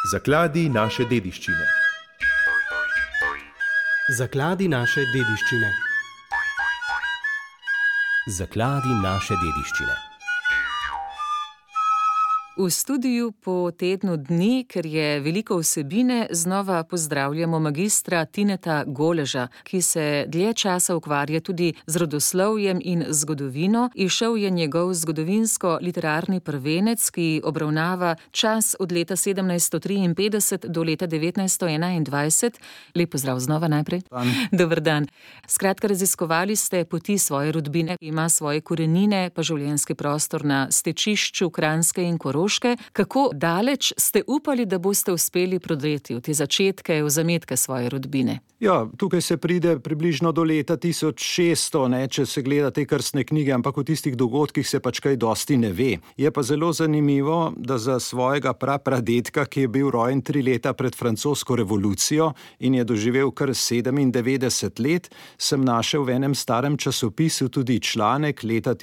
Zakladi naše dediščine. Zakladi naše dediščine. Zakladi naše dediščine. V studiu po tednu dni, ker je veliko vsebine, znova pozdravljamo magistra Tineta Goleža, ki se dlje časa ukvarja tudi z rodoslovjem in zgodovino. Izšel je njegov zgodovinsko-literarni prvenec, ki obravnava čas od leta 1753 do leta 1921. Lep pozdrav znova najprej. Dober dan. Skratka, raziskovali ste poti svoje rodbine, ki ima svoje korenine, pa življenjski prostor na Stečišču Kranjske in Koroške. Kako daleč ste upali, da boste uspeli prodreti v te začetke, v zametke svoje rodbine? Ja, tukaj se pride približno do leta 1600, če se gleda te krstne knjige, ampak o tistih dogodkih se pač kaj dosti ne ve. Je pa zelo zanimivo, da za svojega prapradetka, ki je bil rojen 3 leta pred francosko revolucijo in je doživel kar 97 let, sem našel v enem starem časopisu tudi članek leta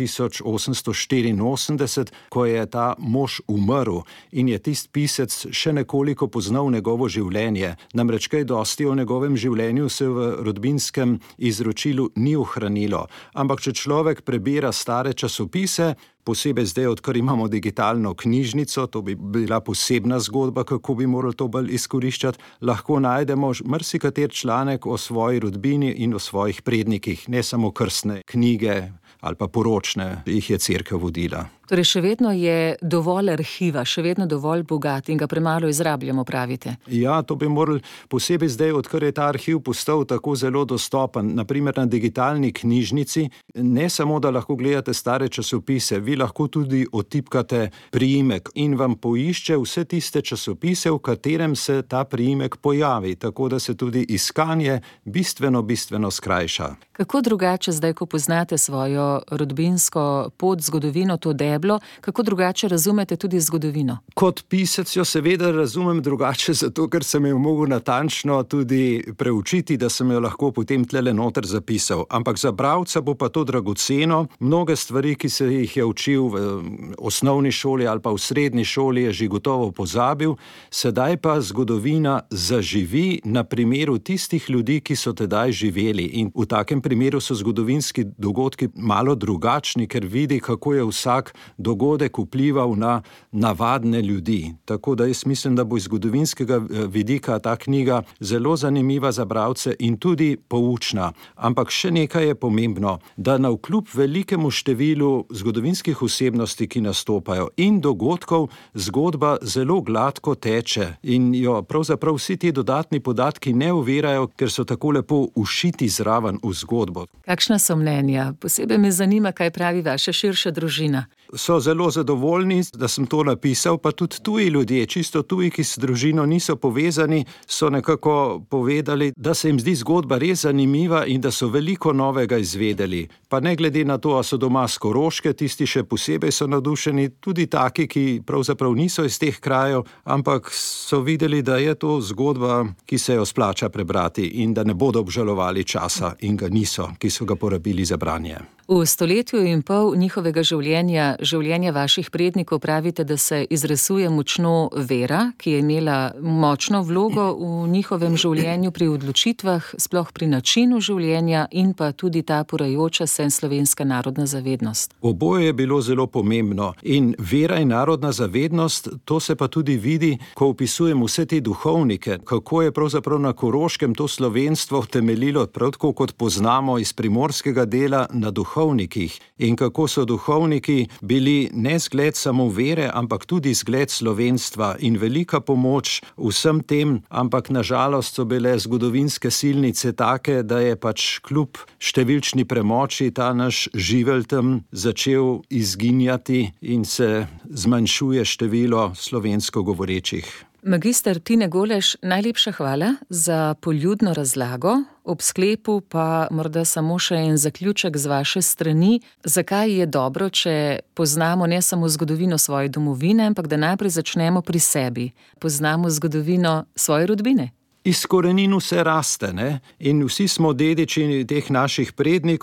1884, ko je ta mož umrl in je tisti pisec še nekoliko poznal njegovo življenje. Namreč kaj dosti o njegovem življenju se v rodbinskem izročilu ni ohranilo. Ampak če človek prebira stare časopise, posebej zdaj, odkar imamo digitalno knjižnico, to bi bila posebna zgodba, kako bi morali to bolj izkoriščati, lahko najdemo marsikater članek o svoji rodbini in o svojih prednikih, ne samo krstne knjige ali pa poročne, jih je cerkev vodila. Torej, še vedno je dovolj arhiva, še vedno dovolj bogat in ga premalo izrabljamo, pravite? Ja, to bi morali posebej zdaj, odkar je ta arhiv postal tako zelo dostopen, naprimer na digitalni knjižnici, ne samo, da lahko gledate stare časopise, vi lahko tudi odtipkate priimek in vam poišče vse tiste časopise, v katerem se ta priimek pojavi, tako da se tudi iskanje bistveno skrajša. Kako drugače zdaj, ko poznate svojo rodbinsko pot, zgodovino, to deblo, kako drugače razumete tudi zgodovino? Kot pisec jo seveda razumem drugače, zato ker sem jo mogel natančno tudi preučiti, da sem jo lahko potem tlele noter zapisal. Ampak za bralca bo pa to dragoceno. Mnoge stvari, ki se jih je učil v osnovni šoli ali pa v srednji šoli, je že gotovo pozabil. Sedaj pa zgodovina zaživi na primeru tistih ljudi, ki so tedaj živeli. In v takem primeru so zgodovinski dogodki malo drugačni, ker vidi, kako je vsak dogodek vplival na navadne ljudi. Tako da jaz mislim, da bo iz zgodovinskega vidika ta knjiga zelo zanimiva za bralce in tudi poučna. Ampak še nekaj je pomembno, da navkljub velikemu številu zgodovinskih osebnosti, ki nastopajo in dogodkov, zgodba zelo gladko teče in jo pravzaprav vsi ti dodatni podatki ne ovirajo, ker so tako lepo ušiti zraven v zgodbo. Kakšna so mnenja? Posebej me zanima, kaj pravi vaša širša družina. So zelo zadovoljni, da sem to napisal, pa tudi tuji ljudje, čisto tuji, ki s družino niso povezani, so nekako povedali, da se jim zdi zgodba res zanimiva in da so veliko novega izvedeli. Pa ne glede na to, a so doma s Koroške, tisti še posebej so navdušeni, tudi taki, ki pravzaprav niso iz teh krajev, ampak so videli, da je to zgodba, ki se jo splača prebrati in da ne bodo obžalovali časa in ga niso, ki so ga porabili za branje. V 1,5 stoletju njihovega življenja, življenja vaših prednikov, pravite, da se izrisuje močno vera, ki je imela močno vlogo v njihovem življenju pri odločitvah, sploh pri načinu življenja in pa tudi ta porajoča se slovenska narodna zavednost. Oboje je bilo zelo pomembno in vera in narodna zavednost, to se pa tudi vidi, ko opisujem vse te duhovnike, kako je pravzaprav na Koroškem to slovenstvo temeljilo, prav tako kot poznamo iz primorskega dela, na duhovnikih in kako so duhovniki bili ne zgled samo vere, ampak tudi zgled slovenstva in velika pomoč vsem tem, ampak nažalost so bile zgodovinske silnice take, da je pač kljub številčni premoči ta naš živelj tam začel izginjati in se zmanjšuje število slovensko govorečih. Magister Tine Golež, najlepša hvala za poljudno razlago. Ob sklepu pa morda samo še en zaključek z vaše strani. Zakaj je dobro, če poznamo ne samo zgodovino svoje domovine, ampak da najprej začnemo pri sebi. Poznamo zgodovino svoje rodbine. Iz korenin vse raste, ne? In vsi smo dediči teh naših prednikov,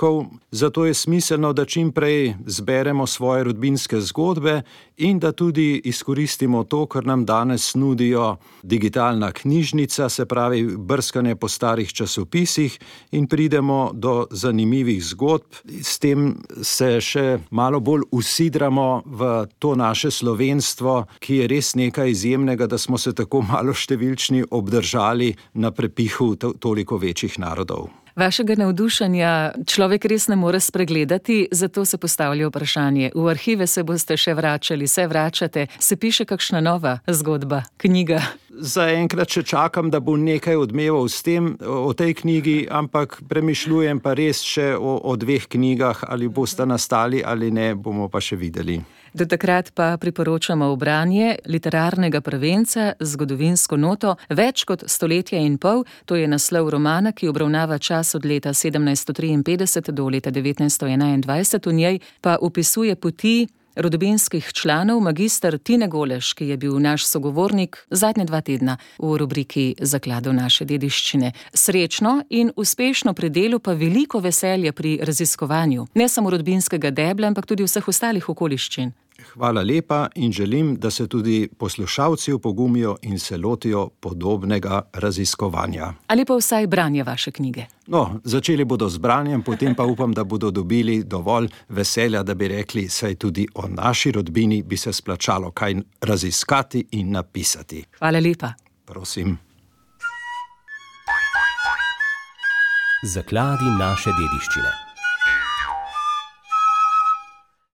Zato je smiselno, da čim prej zberemo svoje rodbinske zgodbe in da tudi izkoristimo to, kar nam danes nudijo digitalna knjižnica, se pravi brskanje po starih časopisih in pridemo do zanimivih zgodb. S tem se še malo bolj usidramo v to naše slovenstvo, ki je res nekaj izjemnega, da smo se tako malo številčni obdržali na prepihu toliko večjih narodov. Vašega navdušenja človek res ne more spregledati, zato se postavlja vprašanje. V arhive se boste še vračali, se vračate, se piše kakšna nova zgodba, knjiga? Zaenkrat še čakam, da bo nekaj odmeval s tem, o tej knjigi, ampak premišljujem pa res še o 2 knjigah, ali bosta nastali ali ne, bomo pa še videli. Do takrat pa priporočamo branje literarnega prvenca z zgodovinsko noto Več kot stoletje in pol. To je naslov romana, ki obravnava čas od leta 1753 do leta 1921. V njej pa opisuje poti rodbinskih članov magister Tine Golež, ki je bil naš sogovornik zadnje 2 tedna v rubriki Zakladov naše dediščine. Srečno in uspešno pri delu, pa veliko veselja pri raziskovanju, ne samo rodbinskega debla, ampak tudi vseh ostalih okoliščin. Hvala lepa in želim, da se tudi poslušalci opogumijo in se lotijo podobnega raziskovanja. Ali pa vsaj branja vaše knjige. No, začeli bodo z branjem, potem pa upam, da bodo dobili dovolj veselja, da bi rekli, saj tudi o naši rodbini bi se splačalo kaj raziskati in napisati. Hvala lepa. Prosim. Zakladi naše dediščine.